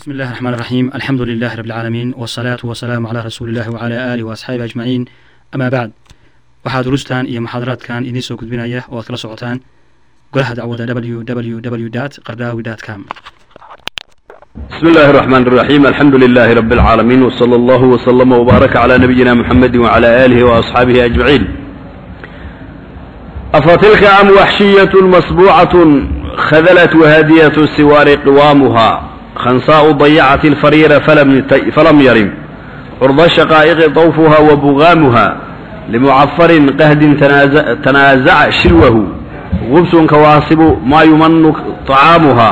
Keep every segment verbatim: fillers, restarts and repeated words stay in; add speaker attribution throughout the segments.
Speaker 1: بسم الله الرحمن الرحيم. الحمد لله رب العالمين والصلاة والسلام على رسول الله وعلى آله وأصحابه أجمعين. أما بعد waxaa durustan iyo muxaadaraadkan idiin soo gudbinaya oo aad kala socotaan golaha dacwada w w w dot qardawi dot com.
Speaker 2: بسم الله الرحمن الرحيم. الحمد لله رب العالمين وصلى الله وسلم وبارك على نبينا محمد وعلى آله وأصحابه أجمعين. أفتلك أم وحشية مصبوعة خذلت وهادية السوار قوامها خنصاء ضيعت الفرير فلم, فلم يرم عرض الشقائق طوفها وبغامها لمعفر قهد تنازع, تنازع شلوه غبس كواصب ما يمن طعامها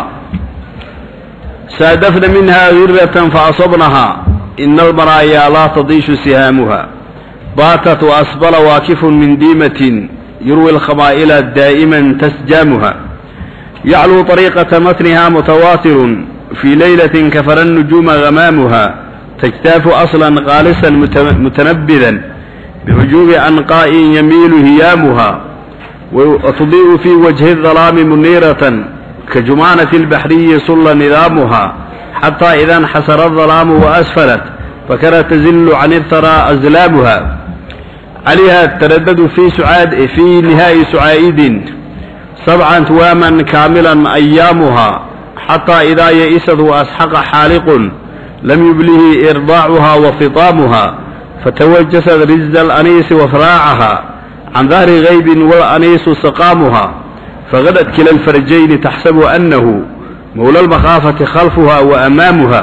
Speaker 2: سادفن منها غرة فأصبنها إن المرايا لا تضيش سهامها باتت وأسبل واكف من ديمة يروي الخمائل دائما تسجامها يعلو طريقة متنها متواتر في ليلة كفر النجوم غمامها تجتاف أصلا غالسا متنبذا بهجوم أنقاء يميل هيامها وتضيء في وجه الظلام منيرة كجمانة البحري صل نظامها حتى إذا انحسر الظلام وأسفلت فكانت تزل عن الثرى أزلامها عليها التردد في سعاد في نهاء سعائد سبعا تواما كاملا أيامها حتى إذا يئست وأسحق حالق لم يبله إرضاعها وفطامها فتوجست رز الأنيس وفراعها عن ظهر غيب والأنيس سقامها فغدت كلا الفرجين تحسب أنه مولى المخافة خلفها وأمامها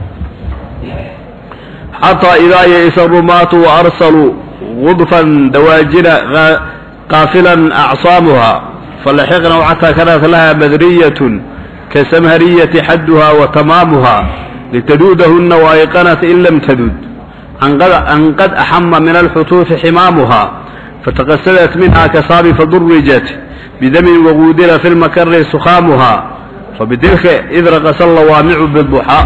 Speaker 2: حتى إذا يئس الرماة وأرسلوا غضفا دواجن قافلا أعصامها فلحقنا وحتى كانت لها بدرية كسمهرية حدها وتمامها لتدودهن وأيقنت إن لم تدود أن قد أحم من الحتوث حمامها فتقسدت منها كصاب فضرجت بدم وغودر في المكر سخامها فبتلك إذ رقص اللوامع بالضحى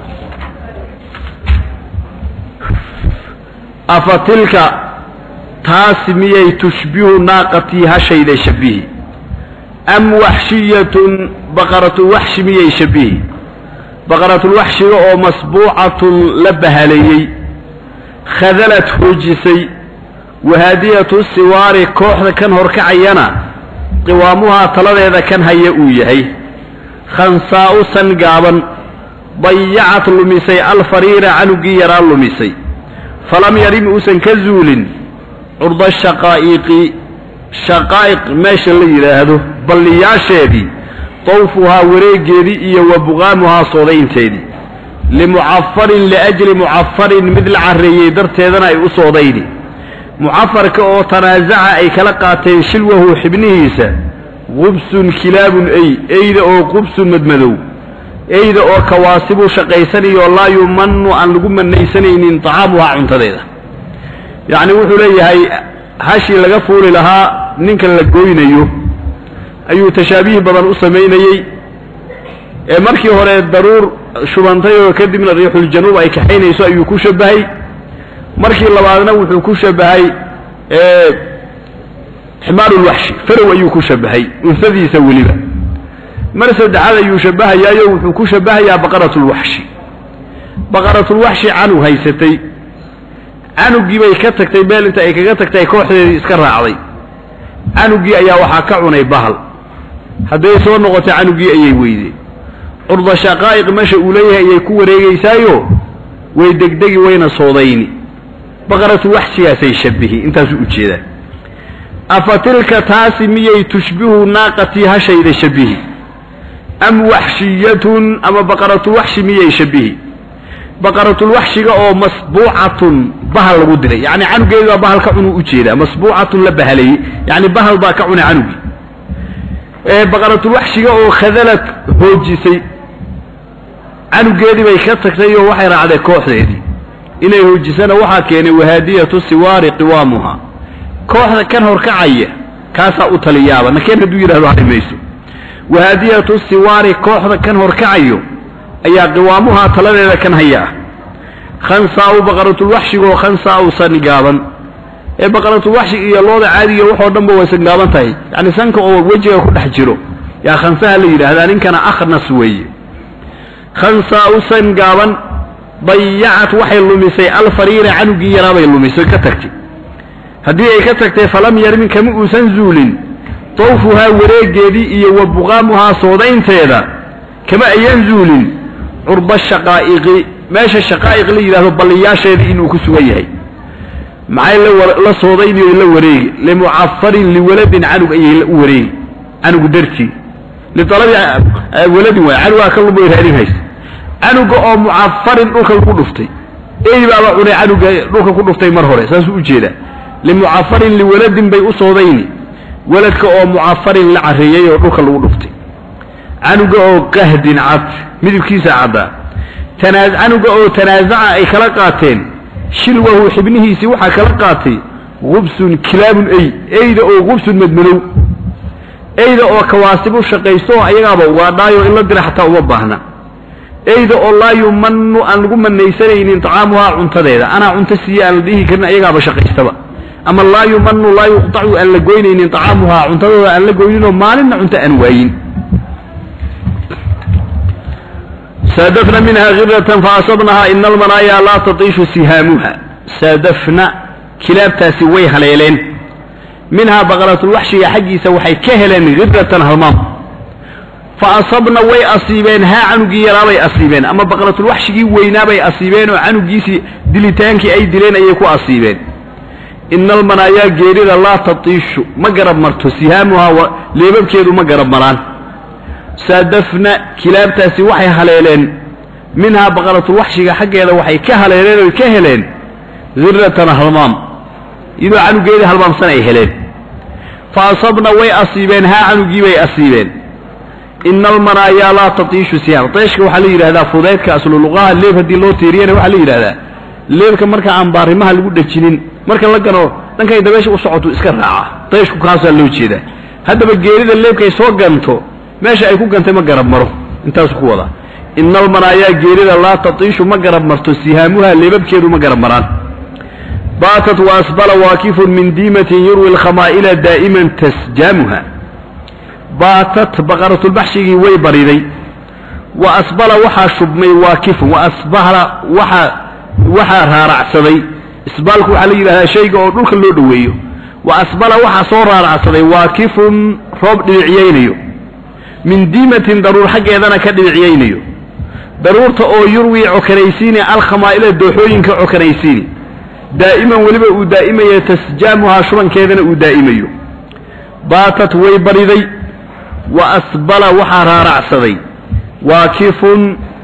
Speaker 2: أفتلك تاسمية تشبه ناقتي هشيد شبيه أم وحشية بقرة وحش مية شبيه بقرة الوحش أو مصبوعة لبها لي خذلت هجسي وهادية السوار كوحدة كان هركعينا قوامها طلال إذا كان هيئويهي خنصاء سنقابا ضيعت لمسي الفرير عنو قيرا لمسي فلم يرم أسن كزول عرض الشقائق شقائق ماشي اللي هذا بل ياشيدي طوفها وريجيدي وبغامها صودين تيدي لمعفر لأجل معفر مثل عرية درتيدنا أي أصوديني معفر كأو تنازع أي كلقاتين شلوه حبنيسا غبس كلاب أي أيضا أو غبس مدمدو أيضا أو كواسب شقيسني والله يمن أن لقم النيسنين طعامها عنتديدا يعني وحولي هاي هاشي لغفور لها ننك لقوين أيوه أيو تشابيه بدن أسمينيي markii hore daruur shubantay oo kadib la riixul januub ay ka xeynayso ayuu ku shabahay markii labaadna wuxuu ku shabahay ee himaarul wahshi faraw ayuu ku shabahay unsadiisa waliba mar saddexaad ayuu shabahayaa wuxuu ku shabahayaa baqaratul wahshi baqaratul wahshi anu haysatay anugii bay ka tagtay meel inta ay kaga tagtay kooxdeedii iska raacday anugii ayaa waxa ka cunay bahal haday soo noqotay anugii ayay weeyday urda shaqaa'iq masha uu leeyahay ay ku wareegaysaayo way degdegi wayna soodayni baqaratu wahsiyaasay shabihi intaas u jeedaa afatilka taasi miyay tushbihu naaqati hashayda shabihi am wahshiyatun ama baqaratu wahshi miyay shabihi baqaratu wahshiga oo masbuu'atun bahal lagu dilay yani canugeeda bahal ka cunu u jeedaa masbuu'atun la bahalay yani bahal baa ka cunay canugi ee baqaratu wahshiga oo khadalat hoojisay canugeedii bay ka tagtay oo waxay raacday kooxdeedii inay hoojisana waxa keenay wahaadiyatu siwaari qiwaamuha kooxda kan horkacaya kaasa u taliyaaba nakeen haduu yiraahdo hadimayso wahaadiyatu siwaari kooxda kan horkacayo ayaa qiwaamuha taladeeda kan haya khansaa baqaratu wahshiga oo khansaa sanigaaban ee baqaratu wahshi iyo looda caadiga wuxuu dhanba way sanigaaban tahay yani sanka oo wajiga ku dhex jiro yaa khansaha la yiraahdaa ninkana akhnas weeye khansaa usan gaaban dayacat waxay lumisay alfariira canugii yaraa bay lumisay ka tagtay haddii ay ka tagtay falam yarmin kama uusan zuulin tawfuhaa wareegeedii iyo wa buqaamuhaa soodaynteeda kama ayan zuulin curba shaqaa'iqi meesha shaqaa'iq la yidhaahdo balliyaasheedii inuu ku sugan yahay maxay la soodaynayo la wareegi limucafarin liwaladin canug ayay u wareegi canugu dartii litalabi waladin waay canugaa ka lumay raadin haysa canuga oo mucafarin dhulka lagu dhuftay ey baaba cunay canuga dhulka ku dhuftay mar hore saasuu u jeedaa limucafarin liwaladin bay u soodayni waladka oo mucafarin la carreeyey oo dhulka lagu dhuftay canuga oo qahdin cad midabkiisa caddaa tanaas canuga oo tanaasaca ay kala qaateen shilwahu xibnihiisii waxaa kala qaatay gubsun kilaabun ey eyda oo gubsun madmadow eyda oo kawaasib u shaqaysto ayagaaba ugaadhaayo in la dira xataa uma baahna eyda oo laa yumanu aan lagu manaysanaynin طacaamuhaa cuntadeeda anaa cunto siiye aan la dhihi karin ayagaaba shaqaystaba ama laa yumanu laa yuqطacu aan la goynaynin طacaamuhaa cuntadooda aan la goyninoo maalinna cunto aan waayin saadafna minha khiratan faasabnaha ina almanaayaa laa tatiishu sihaamuha saadafna kilaabtaasi way haleeleen minhaa baqaratulwaxshiga xaggiisa waxay ka heleen khiratan halmaam faasabna way asiibeen haa canugii yaraabay asiibeen ama baqaratulwaxshigii weynaabay asiibeen oo canugiisii dilitaankii ay dileen ayay ku asiibeen ina almanaayaa geerida laa tatiishu ma garab marto sihaamuhaa leebabkeedu ma garab maraan saadafna kilaabtaasi waxay haleeleen minhaa baqaratulwaxshiga xaggeeda waxay ka haleeleen oy ka heleen khiratan halmaam iyadoo canugeedii halmaamsan ay heleen fa asabna way asiibeen haa canugii bay asiibeen ina almanaayaa laa tatiishu sihaam tayshka waxaa la yidhahdaa fudeydka asluluqaha leeb haddii loo tiiriyana waxaa la yidhahdaa leebka marka aan baarimaha lagu dhajinin marka la gano dhankay dabeesha u socoto iska raaca tayshku kaasaa loo jeedaa haddaba geerida leebkay soo ganto meesha ay ku gantay ma garab maro intaasu ku wadaa ina almanaayaa geerida laa tatiishu ma garab marto sihaamuha leebabkeedu ma garab maraan baatat wa asbala waakifun min diimatin yurwi alkhamaa'ila daa'iman tasjaamuha baatat baqaratulbaxshigii way bariday wa asbala waxaa shubmay waakifun wa asbala waxa waxaa raaracsaday isbaalku waxaa la yidhahdaa shayga oo dhulka loo dhoweeyo wa asbala waxaa soo raaracsaday waakifun roob dhibiciyaynayo min diimatin daruur xaggeedana ka dhibiciyaynayo daruurta oo yurwi cokanaysiini alkhamaa'ila dooxooyinka cokanaysiini daa'iman weliba uu daa'imayo tasjaamuhaa shubankeedana uu daa'imayo baatat way bariday wa asbala waxaa raaracsaday waakifun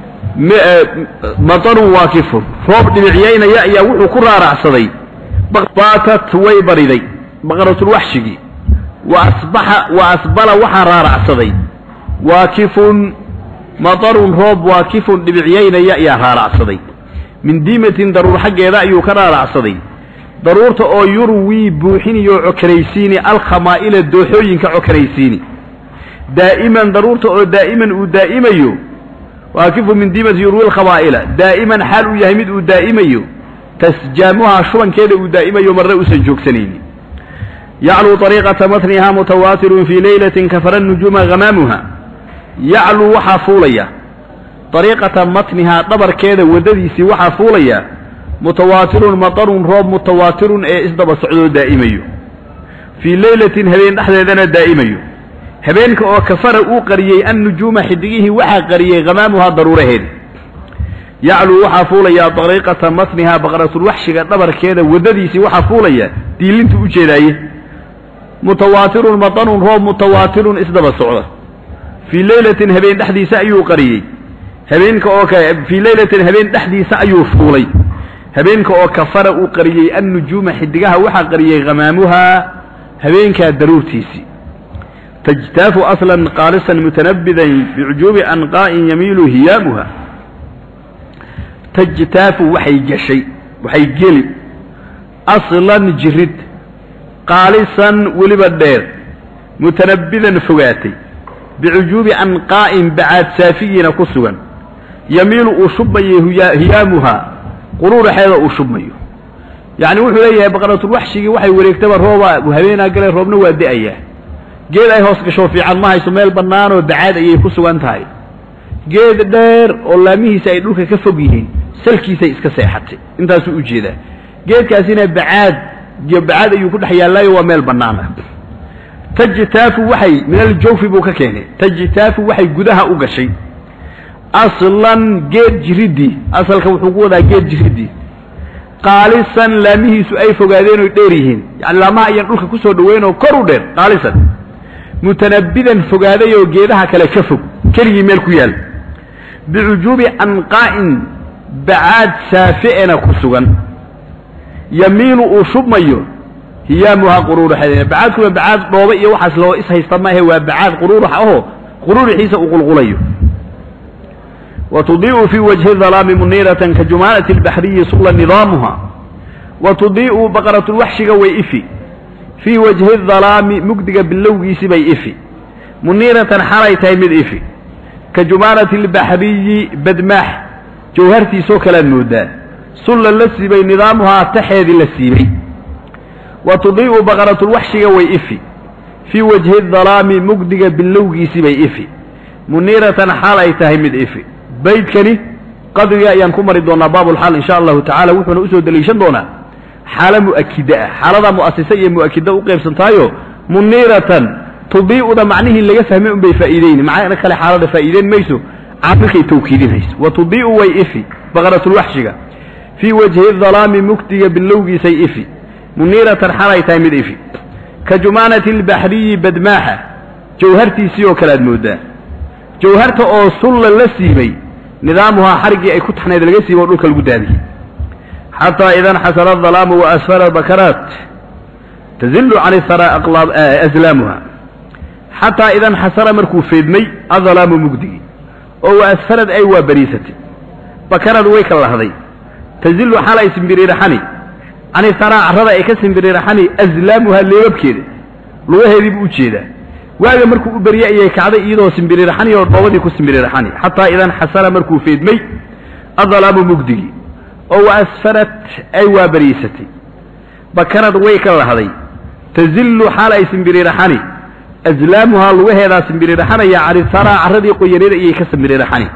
Speaker 2: matarun waakifun roob dhibicyaynaya ayaa wuxuu ku raaracsaday baatat way bariday baqaratulwaxshigii wa asbaxa wa asbala waxaa raaracsaday waakifun matarun roob waakifun dhibicyaynaya ayaa raaracsaday min diimatin daruur xaggeeda ayuu ka raaracsaday daruurta oo yurwii buuxinayo cokanaysiini alkhamaa'ila dooxooyinka cokanaysiini daa'iman daruurta oo daa'iman uu daa'imayo waakifun min diimati yurwi alkhamaa'ila daa'iman xaal uu yahay mid uu daa'imayo tasjaamuhaa shubankeeda uu daa'imayo marna uusan joogsanaynin yacluu طariiqata matnihaa mutawaatirun fii leylatin kafara nujuuma hamaamuha yacluu waxaa fuulaya ariiqata matnihaa dhabarkeeda waddadiisii waxaa fuulaya mutawaatirun matarun roob mutawaatirun ee isdaba socdoo daa'imayo fii leylatin habeen dhexdeedana daa'imayo habeenka oo kafara uu qariyey annujuuma xidigihii waxaa qariyey hamaamuhaa daruuraheeda yacluu waxaa fuulaya ariiqata matnihaa baqaratulwaxshiga dhabarkeeda waddadiisii waxaa fuulaya diilintu u jeedaaye mutawaatirun matarun roob mutawaatirun isdaba socda fii leylatin habeen dhexdiisa ayuu qariyey habeenka oo fii leylatin habeen dhexdiisa ayuu fuulay habeenka oo kafara uu qariyey annujuuma xidigaha waxaa qariyey hamaamuhaa habeenkaa daruurtiisii tajtaafu aslan qaalisan mutanabidan bicujuubi anqaa'in yamiilu hiyaamuha tajtaafu waxay gashay waxay geli aslan jirid qaalisan weliba dheer mutanabidan fogaatay bicujuubi anqaa'in bacaad saafiyiina ku sugan yamiilu uu shubmayo hiyaamuhaa quruuraxeeda uu shubmayo yacni wuxuu leeyahay baqaratulwaxshigii waxay wareegtaba rooba habeenaa galay roobna waa da'ayaa geed ay hoos gasho fiican ma hayso meel bannaanoo bacaad ayay ku sugan tahay geed dheer oo laamihiisa ay dhulka ka fog yihiin salkiisay iska seexatay intaasuu u jeedaa geedkaasina bacaad bacaad ayuu ku dhex yaallaayo waa meel bannaan ah tajtaafu waxay min aljawfi buu ka keenay tajtaafu waxay gudaha u gashay aslan geed jiridii asalka wuxuu ku wadaa geed jiridii qaalisan laamihiisu ay fogaadeen oo dheer yihiin yani laamaha ayaan dhulka ku soo dhaweyn oo kor u dheer qaalisan mutanabbidan fogaaday oo geedaha kale ka fog keligii meel ku yaal bicujuubi anqaa'in bacaad saafi'ena ku sugan yamiinu uu shubmayo hiyaamuha quruuraxeeda bacaadkuna bacaad dhooba iyo waxaas loo is haysta maahe waa bacaad quruurax ahoo quruurixiisa uu qulqulayo وتضيء في وجه الظلام منيرة كجمالة البحري صلى نظامها وتضيء بقرة الوحش ويئفي في وجه الظلام مقدقة باللوغي سبي إفي منيرة حريتها من إفي كجمالة البحري بدماح جوهرتي سوكلا النودان صلى لسبي نظامها تحيذ لسيبي وتضيء بقرة الوحش ويئفي في وجه الظلام مقدقة باللوغي سبي إفي منيرة حريتها من إفي بيت كني قدر ينكم مريضنا باب الحال إن شاء الله تعالى وحنا أسود دليشان دونا حالة مؤكدة حالة مؤسسية مؤكدة وقيم سنتايو منيرة تضيء ده معنيه اللي يفهمون بفائدين معانا كلا حالة فائدين ميسو عافقي توكيدين هيس وتضيء ويئفي بغرة الوحشة في وجه الظلام مكتية باللوغي سيئفي منيرة حالة تامد إفي كجمانة البحري بدماحة جوهرتي سيو كلا المودة جوهرته أو صلى لسيبي نظامها حرقي أي كنت حنا دلقسي وقلوك القدادي حتى إذا انحسر الظلام وأسفل البكرات تزل عن الثرى أقلاب أزلامها حتى إذا انحسر مركو فيدمي الظلام مقدي أو أسفلت أيوة بريستي بكرات ويك الله ذي تزل حالا يسمبري رحني عن الثرى عرض أي كسمبري رحني أزلامها اللي يبكي لوهي ذي بوجيده waaga markuu u bariyay kacday iyadoo simbiri raxani oo doobadii ku simbiri raxani hatta idan xasara markuu feedmay adalabu mugdigi oo asfarat ay waa bariisatay bakarad way ka lahday tazillu xala simbiri raxani azlamuha luwaheeda simbiri raxani ya ari sara aradi qoyareeda ay ka simbiri raxani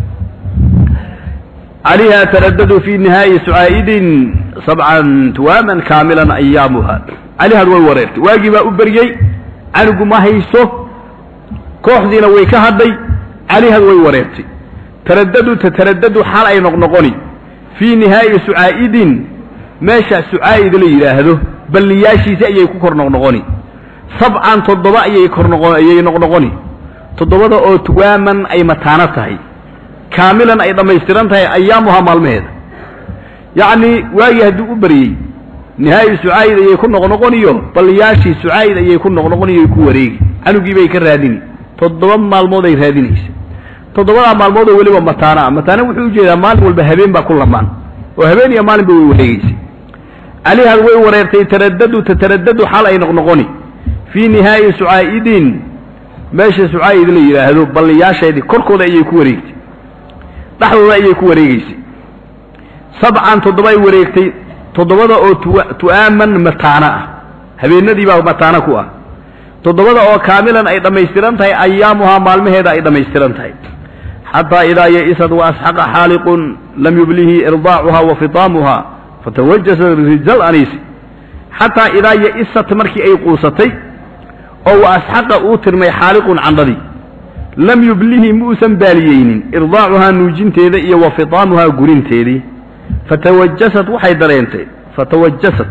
Speaker 2: عليها تردد في نهاية سعائد سبعا تواما كاملا أيامها عليها الوريرت واجب أبريي عنق ما هيسو كوحدنا ويكهدي عليها الوريرت تردد تتردد حال أي نقنقني في نهاية سعائد ماشى سعائد لي هذا بل ياشي سأي يكون نقنقني سبعا تضبع أي نقنقني تضبع أو تواما أي متانتها كاملا أيضا ما يسترنتها أيامها مالمهد يعني واجه هدو بري نهاية سعايد يكون نغنغنيو بل ياشي سعايد يكون نغنغنيو يكون وريقي عنو جيبا يكرهديني تضبا مالموضة يرهدينيس تضبا مالموضة وليبا متانا متانا وحوجي إذا مال والبهبين با كل مان وهبين يا مال بوي وريقيس عليها الوي وريرتي ترددوا تترددوا حال أي نغنغني في نهاية سعايدين ماشي سعايد لي هذو بل ياشي دي كركو دا يكون وريقي dhaxdooda ayay ku wareegaysay sab'an todobay wareegtay todobada oo tu'aaman mataana ah habeenadii baa mataana ku ah todobada oo kaamilan ay dhameystiran tahay ayaamuha maalmaheeda ay dhameystiran tahay hatta idaa ya'isad wa ashaqa haliqun lam yublihi irda'uha wa fitamuha fatawajjasa rijal anis hatta idaa ya'isat markii ay quusatay oo ashaqa uu tirmay haliqun candadi لم يبله موسى باليين إرضاعها نوجين تيذا إيا وفطامها قرين تيذي فتوجست وحي درينتي فتوجست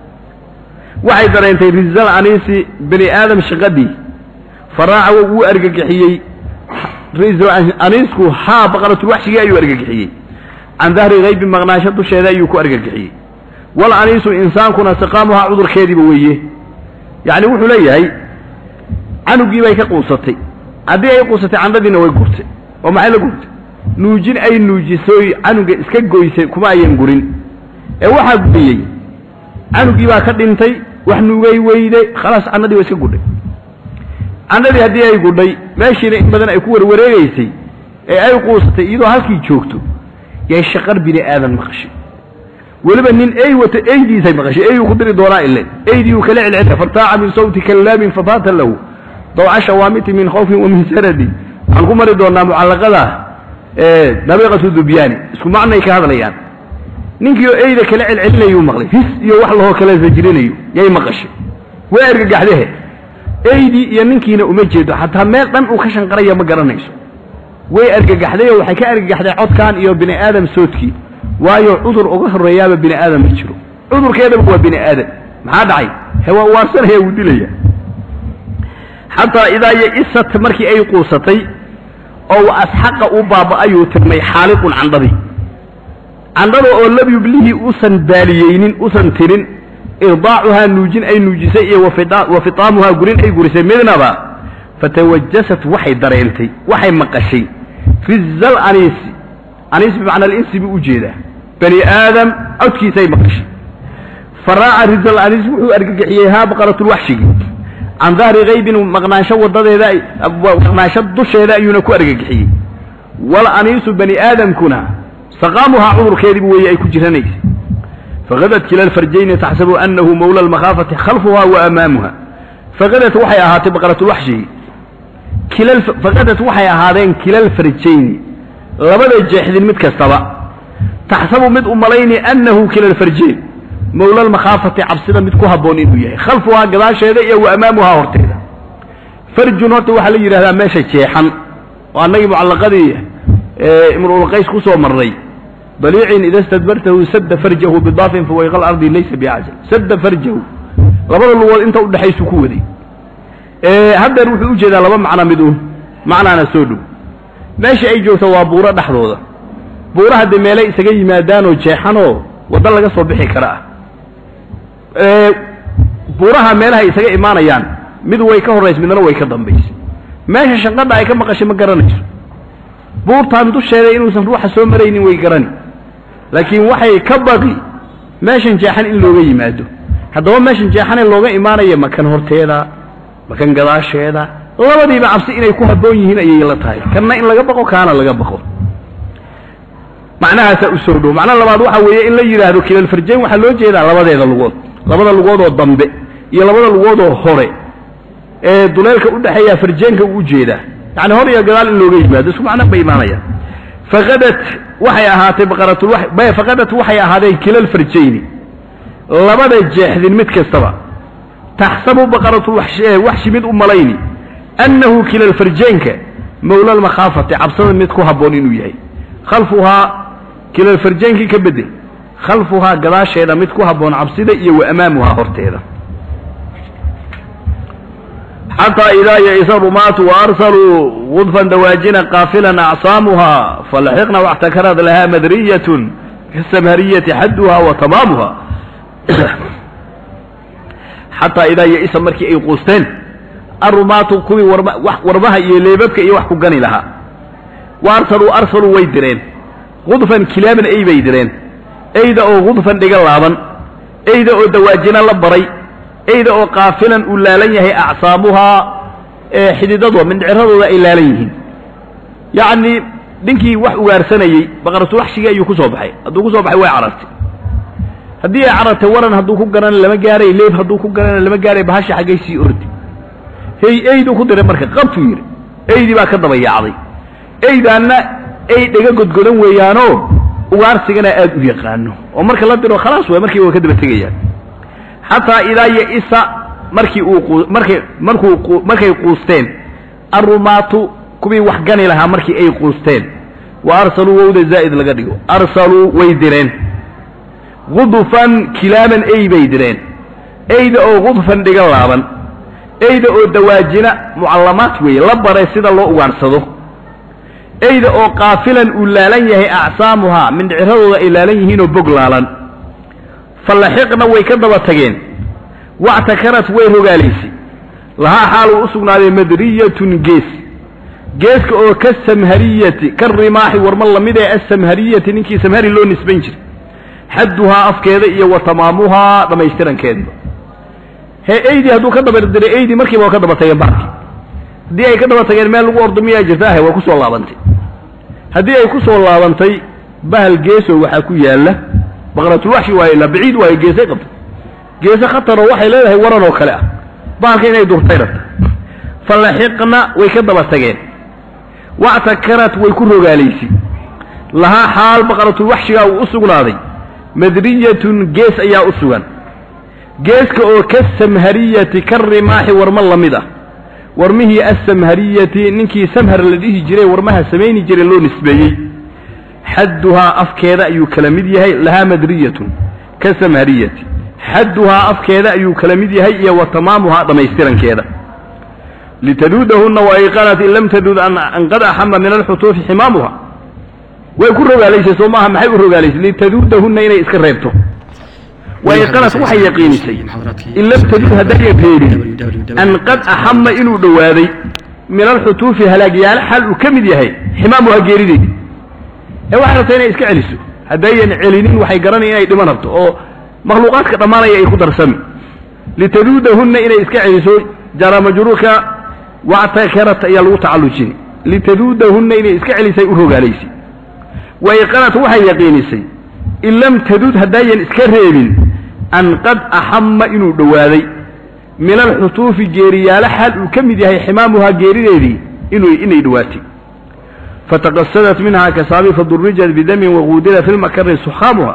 Speaker 2: وحي درينتي رزال عنيسي بني آدم شغدي فراع وو أرقق حيي رزال عنيسكو ها بقرة الوحشي أيو أرقق حيي عن ظهر غيب مغناشة الشيذا يوكو أرقق حيي والعنيس إنسان كنا سقامها عذر خيدي بويه يعني وحو ليهي عنو قيبا يكاقوصتي haddii ay qusatay candadiina way gurtay oo maxay la gurtay nuujin ay nuujisay canuga iska goysay kuma ayan gurin ee waxa gudiyay canugii baa ka dhintay wax nuugay weyday khalaas candadii way iska gudhay candadii haddii ay gudhay meeshiina in badan ay ku warwareegaysay ee ay qusatay iyadoo halkii joogto yay shaqar bini aadan maqashay waliba nin ay wata aydiisay maqashay ay ku diri doonaa ilaa aydii uu kala cilcilay fartaa'a min sawti kallaamin fataata lahu ضوع شوامتي من خوف ومن سردي عنكم مريضونا معلقة nabiqatu dubyaani isku macnay ka hadlayaan ninkii eeyda kala celcelinayo maqlay his iyo wax loo kala sajirinayo yay maqashay way argagaxday eeydi iyo ninkiina uma jeedo hatta meel dhan uu ka shanqaraya ma garanayso way argagaxday waxay ka argagaxday codkan iyo bini aadam soodkii waayo cudur uga horeeyaba bini aadam ma jiro cudurkeeda waa bini aadam maxaa dhacay hewa waarsanaya uu dilaya hatta idaa ya'isat markii ay quusatay oo asxaqa u baaba ayuu tirmay xaaliqun candadi candado oo lab yublihi usan baaliyeynin usan tirin irdaacuha nuujin ay nuujisay iyo wafitaamuha gurin ay gurisay midnaba fatawajjasat waxay dareentay waxay maqashay rizal anis anis bimacna al-insi bi ujeeda bani aadam codkiisay maqashay faraaca rizal anis wuxuu argagixiyay haa baqaratul waxshigi can dahri qaybin maqnaansho wadadeeda maqnaansho dusheeda ayuuna ku argagixiyey wal anisu bani aadamkuna saqaamuha cudurkeedii weeye ay ku jiranaysa faqadat kilal farjayni taxsabu annahu mawla al-makhafati khalfuha wa amamuha faqadat waxay ahaatay baqaratul waxshigi kilal faqadat waxay ahaadeen kilal farjayni labada jeexdin mid kastaba taxsabu mid umalayni annahu kilal farjayn mawla al-makhafati cabsida mid ku haboon inuu yahay khalfuha gadaasheeda iyo wa amaamuha horteeda farjun horta waxa la yiraahdaa meesha jeexan oo anagi mucallaqadii ee imrul qays ku soo maray daliicin ida istadbartahu sadda farjahu bidaafin fa wayqal ardi laysa bi'ajal sadda farjahu labada lugood inta u dhaxaysu ku waday ee hadda wuxuu u jeedaa laba macna mid uu macnaana soo dhow meesha ay joogto waa buuro dhaxdooda buuraha de meelay isaga yimaadaan oo jeexan oo wada laga soo bixi kara ee buuraha meelaha isaga imaanayaan mid way ka horeys midna way ka dambeysay meesha shanqadha ay ka maqashay ma garanayso buurtaan dusheeda inuusan ruuxa soo maraynin way garani laakiin waxay ka baqi meeshan jeexan in looga yimaado haddaba meeshan jeexan in looga imaanayo makan horteeda makan gadaasheeda labadiiba cabsi inay ku haboon yihiin ayay la tahay kana in laga baqo kaana laga baqo macnaha sa usoo dhow macnaha labaad waxa weeye in la yiraahdo kilal farjayn waxa loo jeedaa labadeeda lugood labada lugood oo dambe iyo labada lugood oo hore ee duleelka u dhaxeeya farjaynka uu jeedaa يعني هون يا جلال إنه جيب هذا اسمه معناه بإيمانية فغدت وحي أهاتي بقرة الوحي بيا فغدت وحي هذين كلا الفرجين لبدا الجاحد المتكسبة تحسب بقرة الوحش وحش من أمالين أنه كلا الفرجين مولى المخافة عبصنا متكو هبونين وياي خلفها كلا الفرجين كبدي خلفها قراش إذا متكو هبون عبصنا وأمامها هرتيرا حتى إذا يئس الرماة وأرسلوا غضفا دواجنا قافلا أعصامها فلحقنا واحتكرت لها مدرية كالسمهرية حدها وتمامها حتى إذا يئس مركي أي قوستين الرماة كوي ورمها يليبك أي وحكو قني لها وأرسلوا أرسلوا ويدرين غضفا كلابا أي بيدرين أيدا أو غضفا دقلابا أيدا أو دواجنا لبري أيضا أو قافلا أولا ليه أعصابها حديدتها من عرضها إلا ليه يعني دينكي وح وارسني بقرة وحشي أيو كسوبحي هدو كسوبحي وي عرفتي هدي عرفت ورن هدو كقران لما جاري ليف هدو كقران لما جاري بهاشي حاجة سي أردي هي أيدو كدر مركة قبفير أيدي بقى كده بيعضي أيضا أن أيدي قد قدن ويانو وارسينا أدو يقانو ومركة الله ديرو خلاص ومركة وكده بتجيان حتى إذا يئس مركي مركي مركو مركي قوستين الرماة كبي وحجاني لها مركي أي قوستين وأرسلوا وود الزائد لقديو أرسلوا ويدرين غضفا كلاما أي بيدرين أيدا أو غضفا دقلابا أيدا أو دواجنا معلمات وي لبر يسيد الله وارسلوا أيدا أو قافلا أولا ليه أعصامها من عرض إلى ليه بقلالا فلحقنا ويكذب تجين واعتكرت ويه قاليسي لها حال أسقنا مدرية جيس جيس أو كالسمهرية كالرماح ورم الله مدى السمهرية نكي سمهري لون سبنجر حدها أفكيذئية وتمامها لما يشترن كذب هي أيدي هدو كذب الدري أيدي مركب وكذب تجين بارك دي أي كذب تجين مال الورد مياه جزاها وكسو الله بنتي هدي أي كسو الله بنتي بهال جيس وحكو ياله بقرة الوحش وإلا بعيد وهي جيسة قبل جيسة خطر وحي لها ورن وكلاء بارك إنه يدور طيرت فلحقنا ويكذب السجين واعتكرت ويكون قاليسي lahaa xaal baqaratulwaxshigaa uu u sugnaaday madriyatun gees ayaa u sugan geeska oo kasamhariyati ka rimaaxi warma la mid ah warmihii assamhariyati ninkii samhar la dhihi jiray warmaha samayni jiray loo nisbeeyey xadduhaa afkeeda ayuu kala mid yahay lahaa madriyatun kasamhariyati xadduhaa afkeeda ayuu kala mid yahay iyo wa tamaamuhaa dhammaystirankeeda litaduudahunna waayqanat in lam taduud an qad axama min alxutuufi ximaamuha way ku rogaalaysay soo maaha maxay u rogaalaysay litaduudahunna inay iska reebto waayqanat waxay yaqiinisay in lam taduud haddayan reebin an qad axama inuu dhowaaday min alxutuufi halaagyaal xal uu ka mid yahay ximaamuha geerideedii ee waxay rabtay inay iska celiso haddayan celinin waxay garanaya inay dhiman rabto oo makhluuqaadka dhammaanaya ay ku darsami litaduudahunna inay iska celiso jara majruurka wactakarat ayaa lagu tacallujinay litaduudahunna inay iska celisay u rogaalaysay waayqanat waxay yaqiinisay in lam taduud haddaayan iska reebin an qad axama inuu dhowaaday min alxutuufi geeriyaalo xaal uu ka mid yahay ximaamuhaa geerideedii inuu inay dhowaatay fataqasadat minhaa kasaabi fadurijat bidamin waquudila fi lmakari suxaamuha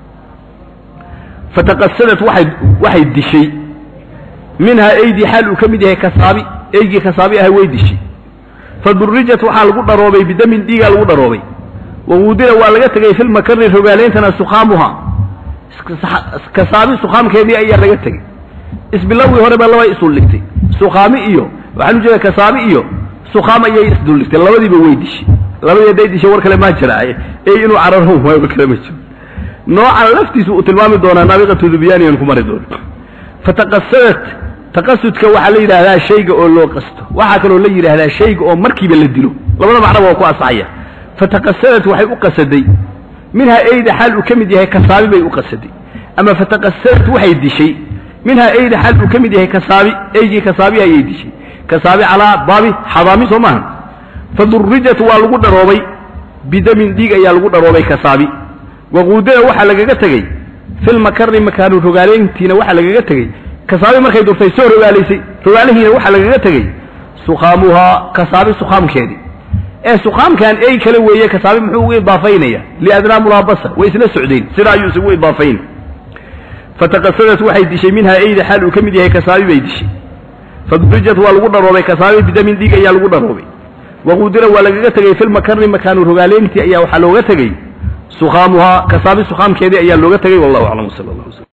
Speaker 2: fataqasadat waxay waxay dishay minhaa eydii xaal uu ka mid yahay kasaabi eygii kasaabi ahay way dishay fadurijat waxaa lagu dharoobay bidamin dhiigaa lagu dharoobay waquudila waa laga tegay fi lmakari rogaaleyntana sukhaamuha kasaabi sukhaamkeedii ayaa laga tegey isbilowgii hore ba labay isuldhigtay sukhaami iyo waxaan u jeeda kasaabi iyo sukhaam ayay isduldhigtay labadiiba way dishay labadii hadday dishay war kale maa jira ey inuu cararo waayo war kale ma jiro noocan laftiisu uu tilmaami doonaa naabiqatu dubyaaniyan ku mari doono fataqasadat taqasudka waxaa la yidhaahdaa shayga oo loo qasto waxaa kaloo la yidhaahdaa shayga oo markiiba la dilo labada macnaba waa ku asaxaya fataqasadat waxay u qasaday minhaa eyda xaal uu ka mid yahay kasaabi bay u qasaday ama fataqasadat waxay dishay minhaa eyda xaal uu ka mid yahay kasaabi eygii kasaabi ayay dishay kasaabi calaa baabi xadaami soo maaha fadurijat waa lagu dharoobay bidamin dhiig ayaa lagu dharoobay kasaabi waquudada waxaa lagaga tegey filmakari makaanu rogaaleyntiina waxaa lagaga tegey kasaabi markay durtay soo rogaalaysay rogaalihiina waxaa lagaga tegey sukhaamuhaa kasaabi sukhaamkeedii ee sukhaamkan ey kale weeye kasaabi muxuu ugu idaafaynaya liadnaa mulaabasa way isla socdeen sidaa ayuu isugu idaafayn fataqasadat waxay dishay minhaa eyda xaal uu ka mid yahay kasaabi bay dishay fadurijat waa lagu dharoobay kasaabi bidamin dhiig ayaa lagu dharoobay waquudira waa lagaga tegey filmakari makaanu rogaaleyntii ayaa waxaa looga tegey sukhaamuhaa kasaabi sukhaamkeedii ayaa looga tegey wallahu aclam sala allah